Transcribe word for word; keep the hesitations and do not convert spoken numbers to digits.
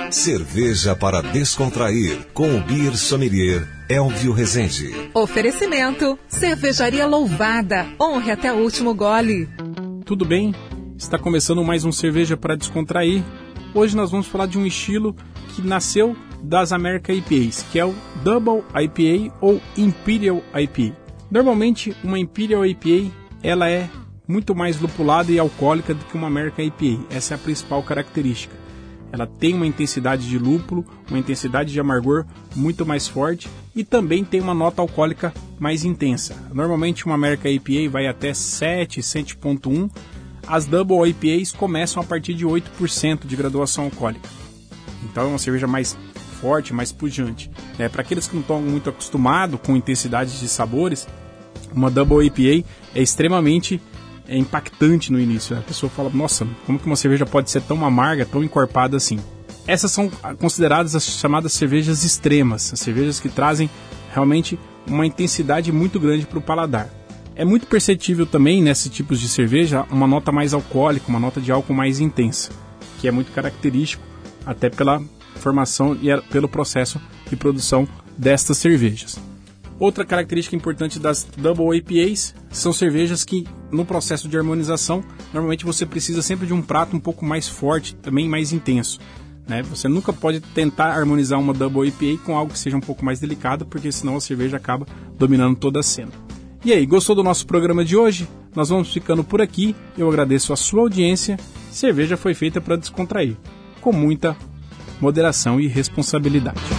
Cerveja para descontrair, com o Beer Sommelier Elvio Rezende. Oferecimento, Cervejaria Louvada, honre até o último gole. Tudo bem? Está começando mais um Cerveja para Descontrair. Hoje nós vamos falar de um estilo que nasceu das American I P As, que é o Double I P A ou Imperial I P A. Normalmente, uma Imperial I P A ela é muito mais lupulada e alcoólica do que uma American I P A. Essa é a principal característica. Ela tem uma intensidade de lúpulo, uma intensidade de amargor muito mais forte e também tem uma nota alcoólica mais intensa. Normalmente uma American I P A vai até sete, sete ponto um. As Double I P As começam a partir de oito por cento de graduação alcoólica. Então é uma cerveja mais forte, mais pujante. É, para aqueles que não estão muito acostumados com intensidades de sabores, uma Double I P A é extremamente é impactante no início. A pessoa fala, nossa, como que uma cerveja pode ser tão amarga, tão encorpada assim? Essas são consideradas as chamadas cervejas extremas, as cervejas que trazem realmente uma intensidade muito grande para o paladar. É muito perceptível também, nesses tipos de cerveja, uma nota mais alcoólica, uma nota de álcool mais intensa, que é muito característico até pela formação e pelo processo de produção destas cervejas. Outra característica importante das Double I P As são cervejas que, no processo de harmonização, normalmente você precisa sempre de um prato um pouco mais forte, também mais intenso, né? Você nunca pode tentar harmonizar uma Double I P A com algo que seja um pouco mais delicado, porque senão a cerveja acaba dominando toda a cena. E aí, gostou do nosso programa de hoje? Nós vamos ficando por aqui. Eu agradeço a sua audiência. Cerveja foi feita para descontrair, com muita moderação e responsabilidade.